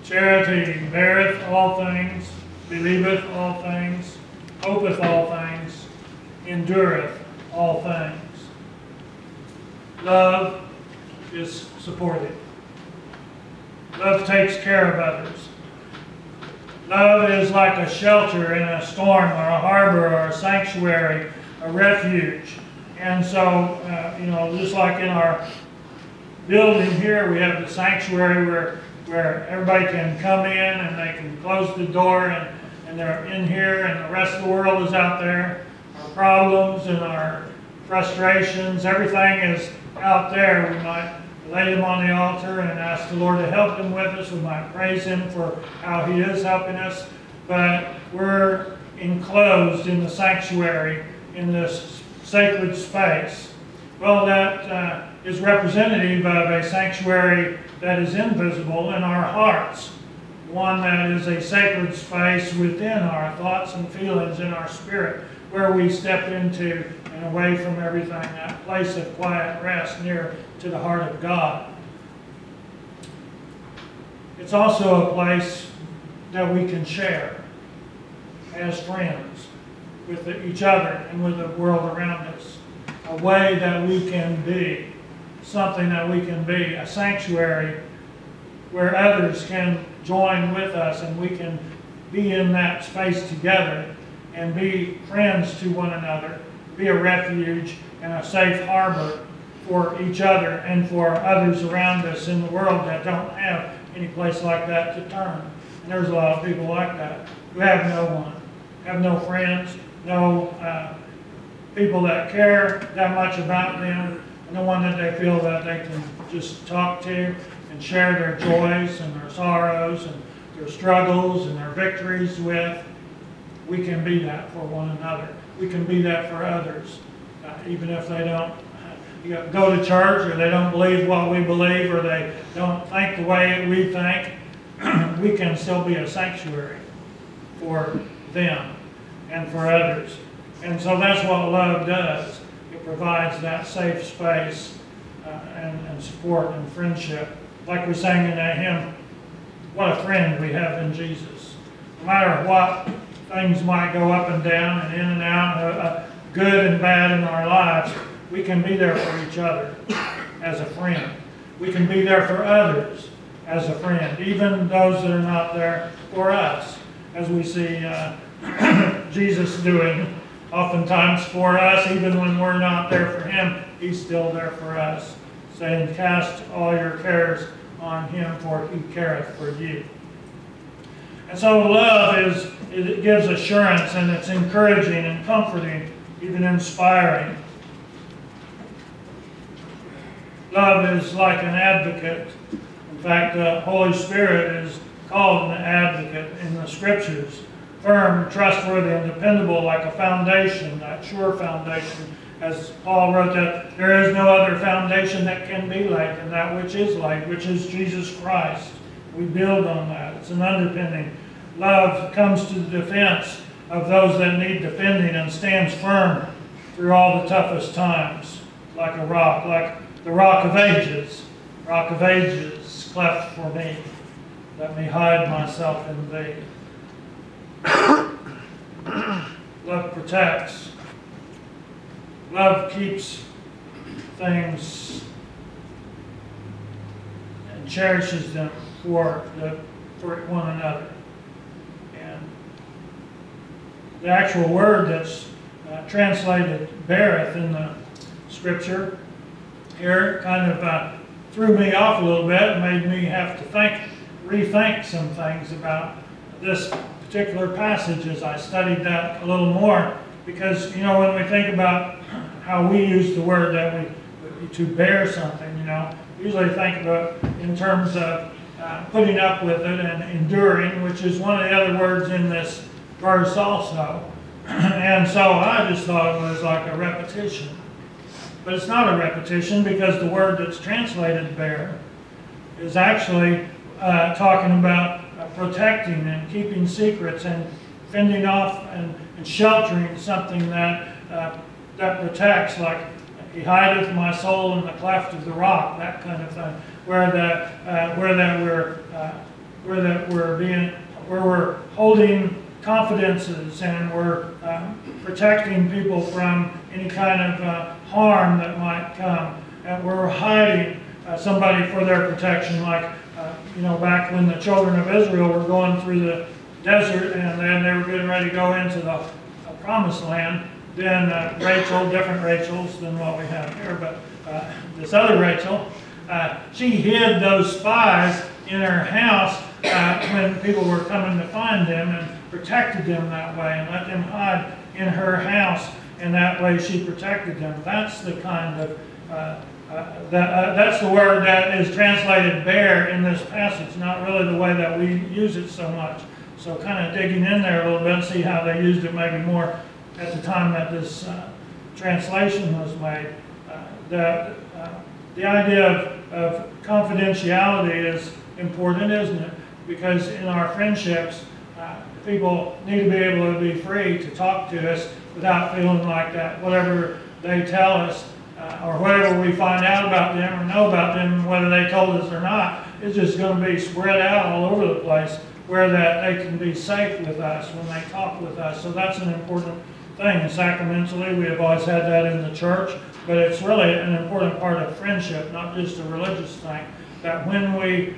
Charity beareth all things, believeth all things, hopeth all things, endureth all things. Love is supportive. Love takes care of others. Love is like a shelter in a storm, or a harbor, or a sanctuary, a refuge. And so, just like in our building here, we have the sanctuary where everybody can come in and they can close the door and they're in here, and the rest of the world is out there. Our problems and our frustrations, everything is out there. We might lay them on the altar and ask the Lord to help them with us. We might praise Him for how He is helping us. But we're enclosed in the sanctuary, in this sacred space. Well, that is representative of a sanctuary that is invisible in our hearts. One that is a sacred space within our thoughts and feelings in our spirit, where we step into and away from everything, that place of quiet rest near to the heart of God. It's also a place that we can share as friends with each other and with the world around us. A way that we can be something that we can be, a sanctuary where others can join with us and we can be in that space together and be friends to one another, be a refuge and a safe harbor for each other and for others around us in the world that don't have any place like that to turn. And there's a lot of people like that who have no one, have no friends, no people that care that much about them, no one that they feel that they can just talk to and share their joys and their sorrows and their struggles and their victories with. We can be that for one another. We can be that for others, even if they don't go to church, or they don't believe what we believe, or they don't think the way we think. We can still be a sanctuary for them and for others. And so that's what love does. It provides that safe space and support and friendship. Like we sang in that hymn, what a friend we have in Jesus. No matter what things might go up and down and in and out, good and bad in our lives, we can be there for each other as a friend. We can be there for others as a friend, even those that are not there for us, as we see Jesus doing oftentimes for us. Even when we're not there for Him, He's still there for us, saying, cast all your cares on Him, for He careth for you. And so love it gives assurance, and it's encouraging and comforting, even inspiring. Love is like an advocate. In fact, the Holy Spirit is called an advocate in the Scriptures. Firm, trustworthy, and dependable, like a foundation, that sure foundation. As Paul wrote, that there is no other foundation that can be laid than that which is laid, which is Jesus Christ. We build on that. It's an underpinning. Love comes to the defense of those that need defending and stands firm through all the toughest times, like a rock, like the rock of ages. Rock of ages, cleft for me. Let me hide myself in thee. Love protects. Love keeps things and cherishes them for one another. And the actual word that's translated beareth in the Scripture here kind of threw me off a little bit and made me have to rethink some things about this particular passage as I studied that a little more. Because, when we think about how we use the word that to bear something, we usually think about in terms of putting up with it and enduring, which is one of the other words in this verse also. And so I just thought it was like a repetition. But it's not a repetition, because the word that's translated bear is actually talking about protecting and keeping secrets and fending off and sheltering something that protects, like He hideth my soul in the cleft of the rock, that kind of thing, where we're where we're holding confidences and we're protecting people from any kind of harm that might come, and we're hiding somebody for their protection, like back when the children of Israel were going through the desert and then they were getting ready to go into the promised land. Then Rachel, different Rachels than what we have here, but this other Rachel, she hid those spies in her house when people were coming to find them, and protected them that way and let them hide in her house, and that way she protected them. That's the kind of that's the word that is translated bear in this passage, not really the way that we use it so much. So kind of digging in there a little bit and see how they used it maybe more at the time that this translation was made. The idea of confidentiality is important, isn't it? Because in our friendships, people need to be able to be free to talk to us without feeling like that whatever they tell us or whatever we find out about them or know about them, whether they told us or not, is just going to be spread out all over the place, where that they can be safe with us when they talk with us. So that's an important thing. And sacramentally, we have always had that in the church, but it's really an important part of friendship, not just a religious thing. That when we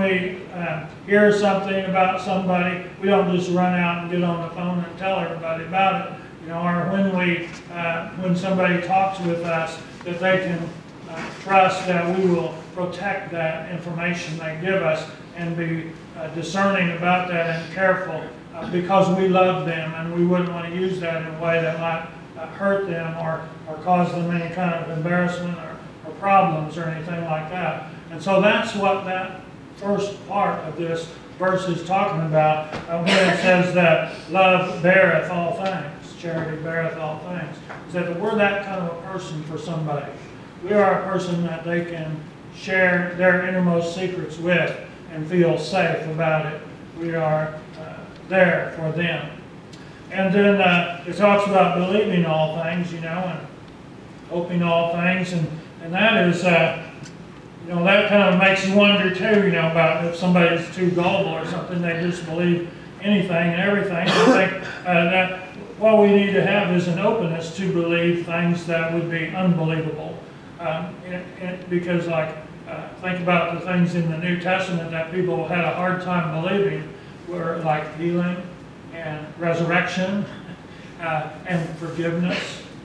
hear something about somebody, we don't just run out and get on the phone and tell everybody about it. Or when somebody talks with us, that they can trust that we will protect that information they give us and be discerning about that and careful because we love them, and we wouldn't want to use that in a way that might hurt them or cause them any kind of embarrassment or problems or anything like that. And so that's what that first part of this verse is talking about when it says that love beareth all things, charity beareth all things. Is that we're that kind of a person for somebody. We are a person that they can share their innermost secrets with and feel safe about it. We are there for them. And then it talks about believing all things, and hoping all things, and that is, that kind of makes you wonder too, about if somebody's too gullible or something, they just believe anything and everything. I think that what we need to have is an openness to believe things that would be unbelievable. Because think about the things in the New Testament that people had a hard time believing, were like healing and resurrection and forgiveness.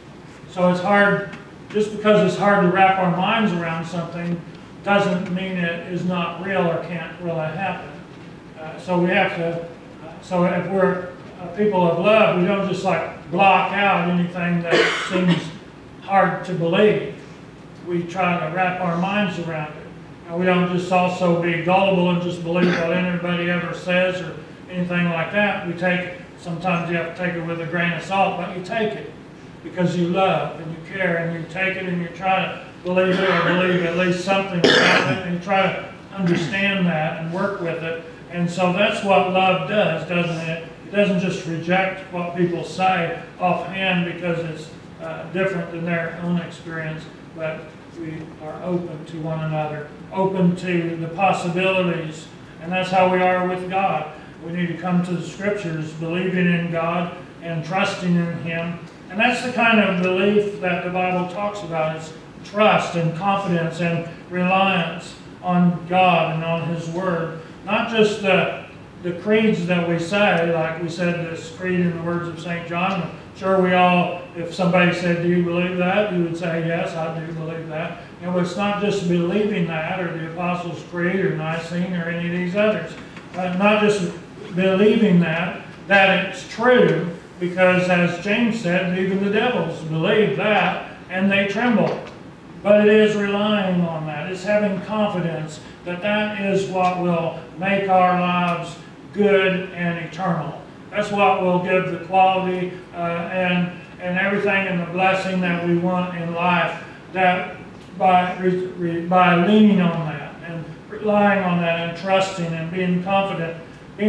So it's hard, just because it's hard to wrap our minds around something doesn't mean it is not real or can't really happen. So we have to, so if we're people of love, we don't just block out anything that seems hard to believe. We try to wrap our minds around it. And we don't just also be gullible and just believe what anybody ever says or anything like that. We take, sometimes you have to take it with a grain of salt, but you take it because you love and you care, and you take it and you try to believe it or believe at least something about it, and you try to understand that and work with it. And so that's what love does, doesn't it? It doesn't just reject what people say offhand because it's different than their own experience, but we are open to one another, open to the possibilities. And that's how we are with God. We need to come to the Scriptures believing in God and trusting in Him. And that's the kind of belief that the Bible talks about. It's trust and confidence and reliance on God and on His Word. Not just the creeds that we say, like we said this creed in the words of St. John. I'm sure we all, if somebody said, "Do you believe that?" you would say, "Yes, I do believe that." It's not just believing that, or the Apostles' Creed, or Nicene, or any of these others. Not just believing that it's true, because as James said, even the devils believe that, and they tremble. But it is relying on that. It's having confidence that that is what will make our lives good and eternal. That's what will give the quality and everything and the blessing that we want in life. That by leaning on that and relying on that and trusting and being confident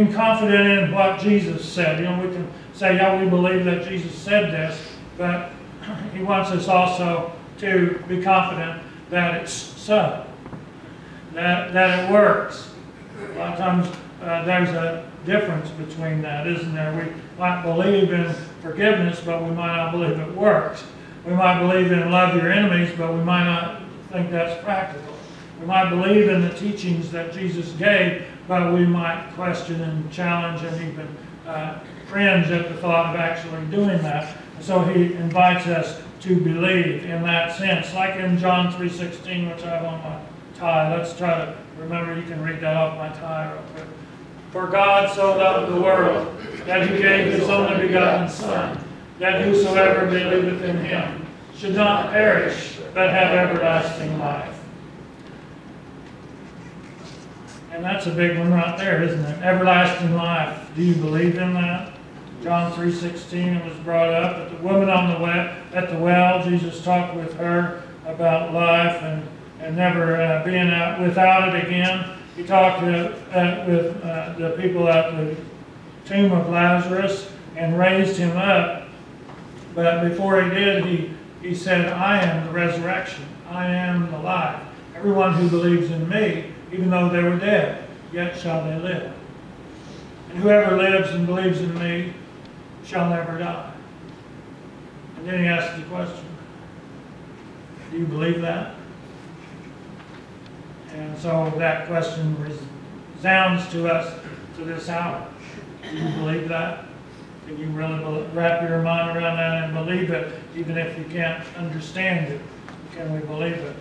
in what Jesus said. We can say, yeah, we believe that Jesus said this, but He wants us also to be confident that it's so, that it works. A lot of times there's a difference between that, isn't there? We might believe in forgiveness, but we might not believe it works. We might believe in love your enemies, but we might not think that's practical. We might believe in the teachings that Jesus gave, but we might question and challenge and even cringe at the thought of actually doing that. So he invites us to believe in that sense. Like in John 3:16, which I have on my tie. Let's try to remember, you can read that off my tie real quick. For God so loved the world, that he gave his only begotten Son, that whosoever believeth in him should not perish, but have everlasting life. And that's a big one right there, isn't it? Everlasting life. Do you believe in that? John 3:16, it was brought up. But the woman on at the well, Jesus talked with her about life and never being without it again. He talked with the people at the tomb of Lazarus and raised him up. But before he did, he said, I am the resurrection. I am the life. Everyone who believes in me, even though they were dead, yet shall they live. And whoever lives and believes in me shall never die. And then he asked the question, do you believe that? And so that question resounds to us to this hour. Do you believe that? Can you really wrap your mind around that and believe it, even if you can't understand it? Can we believe it?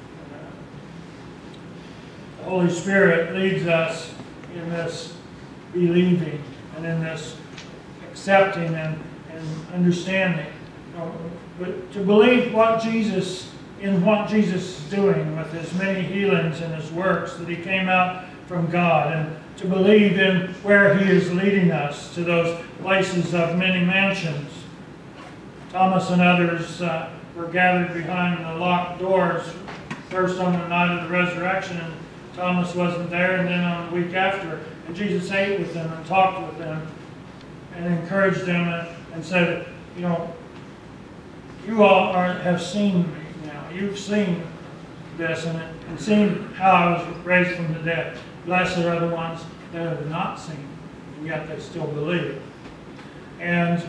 The Holy Spirit leads us in this believing and in this accepting and understanding. But to believe what Jesus is doing with his many healings and his works, that he came out from God, and to believe in where he is leading us to those places of many mansions. Thomas and others were gathered behind the locked doors, first on the night of the resurrection, and Thomas wasn't there, and then on the week after. And Jesus ate with them and talked with them and encouraged them and said, you know, you all have seen me now. You've seen this and seen how I was raised from the dead. Blessed are the ones that have not seen, and yet they still believe. And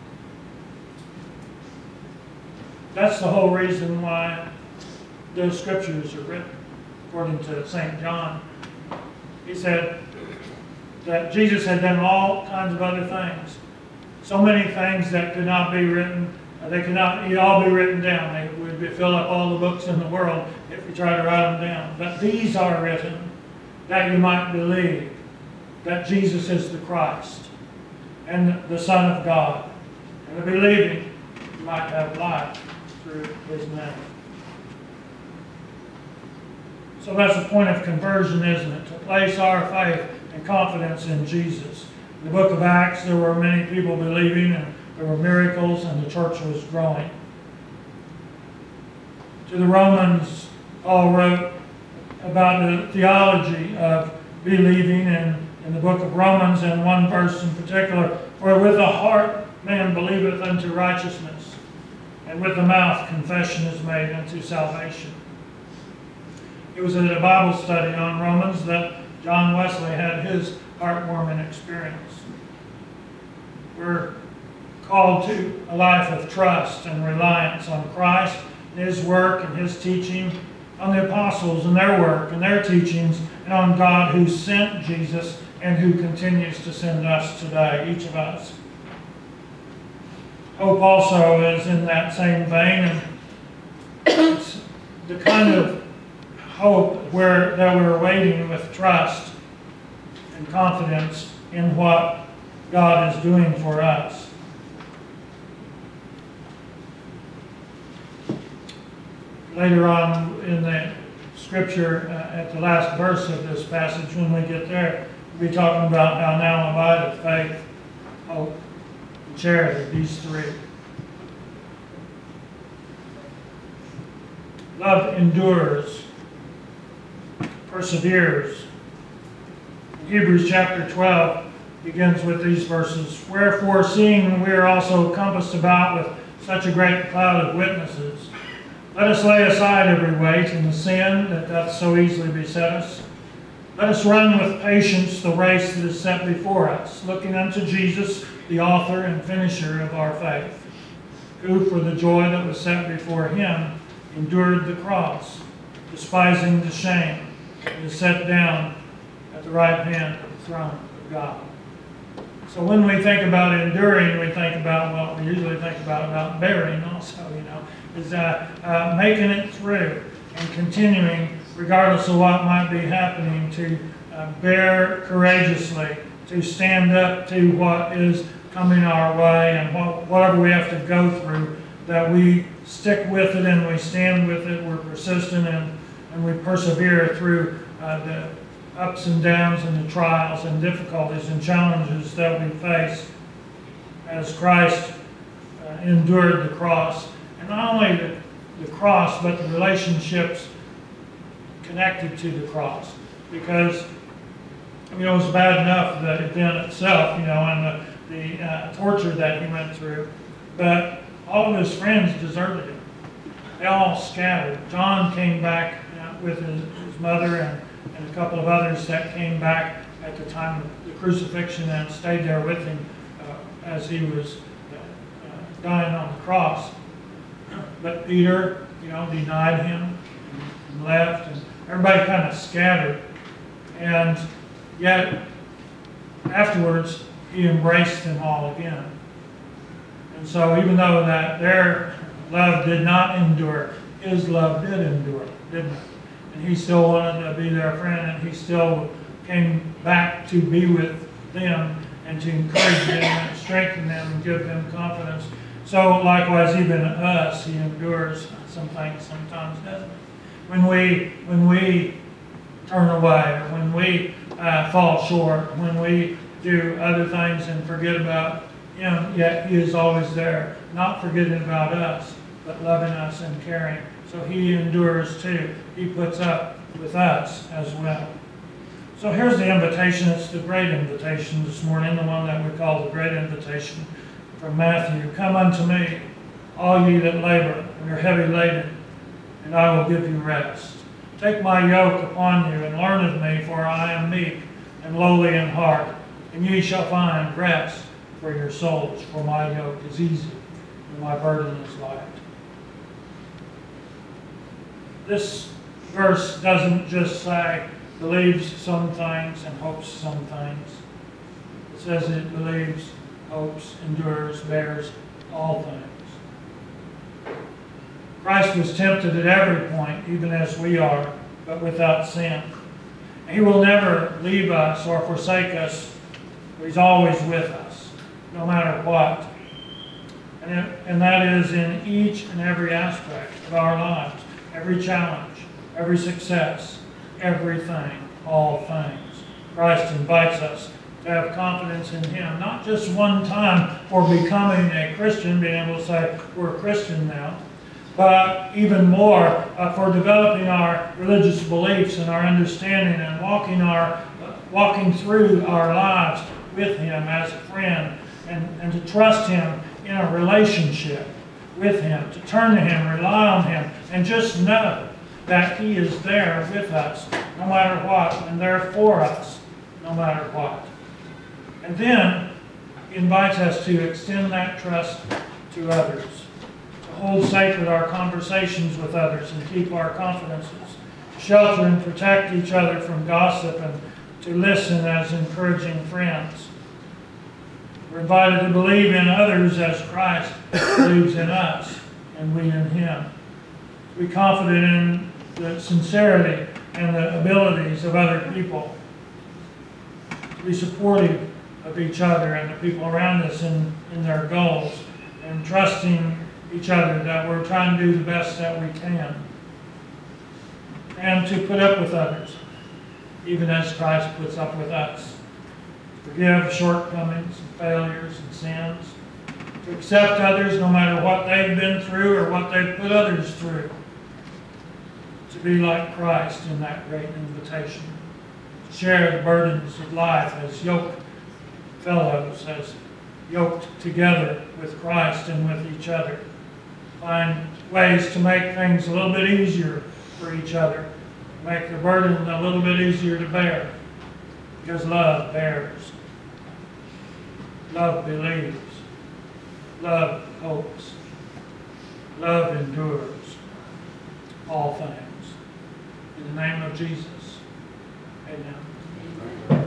that's the whole reason why those scriptures are written. According to St. John, he said that Jesus had done all kinds of other things. So many things that could not be written. They could not all be written down. They would fill up all the books in the world if we tried to write them down. But these are written that you might believe that Jesus is the Christ and the Son of God. And the believing you might have life through his name. So that's the point of conversion, isn't it? To place our faith and confidence in Jesus. In the book of Acts, there were many people believing, and there were miracles, and the church was growing. To the Romans, Paul wrote about the theology of believing in the book of Romans, and one verse in particular, for with the heart man believeth unto righteousness, and with the mouth confession is made unto salvation. It was at a Bible study on Romans that John Wesley had his heartwarming experience. We're called to a life of trust and reliance on Christ, his work and his teaching, on the apostles and their work and their teachings, and on God who sent Jesus and who continues to send us today, each of us. Hope also is in that same vein, and it's the kind of hope that we're waiting with trust and confidence in what God is doing for us. Later on in the scripture, at the last verse of this passage, when we get there, we'll be talking about how now abideth faith, hope, and charity, these three. Love endures, perseveres. Hebrews chapter 12 begins with these verses. Wherefore, seeing we are also compassed about with such a great cloud of witnesses, let us lay aside every weight and the sin that doth so easily beset us. Let us run with patience the race that is set before us, looking unto Jesus, the author and finisher of our faith, who for the joy that was set before him endured the cross, despising the shame, and is set down at the right hand of the throne of God. So when we think about enduring, we think about what we usually think about bearing also, is making it through and continuing, regardless of what might be happening, to bear courageously, to stand up to what is coming our way, and whatever we have to go through, that we stick with it and we stand with it, we're persistent, and we persevere through the ups and downs and the trials and difficulties and challenges that we face as Christ endured the cross. And not only the cross, but the relationships connected to the cross. Because, it was bad enough, the event itself, and the torture that he went through. But all of his friends deserted him. They all scattered. John came back with his mother and a couple of others that came back at the time of the crucifixion and stayed there with him as he was dying on the cross. But Peter, denied him and left, and everybody kind of scattered. And yet, afterwards, he embraced them all again. And so even though that their love did not endure, his love did endure, didn't it? And he still wanted to be their friend, and he still came back to be with them and to encourage them and strengthen them and give them confidence. So likewise, even us, he endures some things sometimes, doesn't he? When we turn away, or when we fall short, when we do other things and forget about him, yet he is always there, not forgetting about us, but loving us and caring. So he endures too. He puts up with us as well. So here's the invitation. It's the great invitation this morning, the one that we call the great invitation from Matthew. Come unto me, all ye that labor and are heavy laden, and I will give you rest. Take my yoke upon you and learn of me, for I am meek and lowly in heart, and ye shall find rest for your souls. For my yoke is easy and my burden is light. This verse doesn't just say believes some things and hopes some things. It says it believes, hopes, endures, bears all things. Christ was tempted at every point, even as we are, but without sin. He will never leave us or forsake us. He's always with us, no matter what. And that is in each and every aspect of our lives. Every challenge, every success, everything, all things. Christ invites us to have confidence in him, not just one time for becoming a Christian, being able to say, we're a Christian now, but even more for developing our religious beliefs and our understanding and walking through our lives with him as a friend, and to trust him in a relationship with him, to turn to him, rely on him, and just know that he is there with us no matter what, and there for us no matter what. And then he invites us to extend that trust to others, to hold sacred our conversations with others and keep our confidences, shelter and protect each other from gossip, and to listen as encouraging friends. We're invited to believe in others as Christ believes in us and we in him. To be confident in the sincerity and the abilities of other people. To be supportive of each other and the people around us in their goals, and trusting each other that we're trying to do the best that we can. And to put up with others, even as Christ puts up with us. Forgive shortcomings and failures and sins. To accept others no matter what they've been through or what they've put others through. To be like Christ in that great invitation. To share the burdens of life as yoke fellows, as yoked together with Christ and with each other. Find ways to make things a little bit easier for each other Make the burden a little bit easier to bear, because love bears. Love believes. Love hopes. Love endures all things. In the name of Jesus, amen.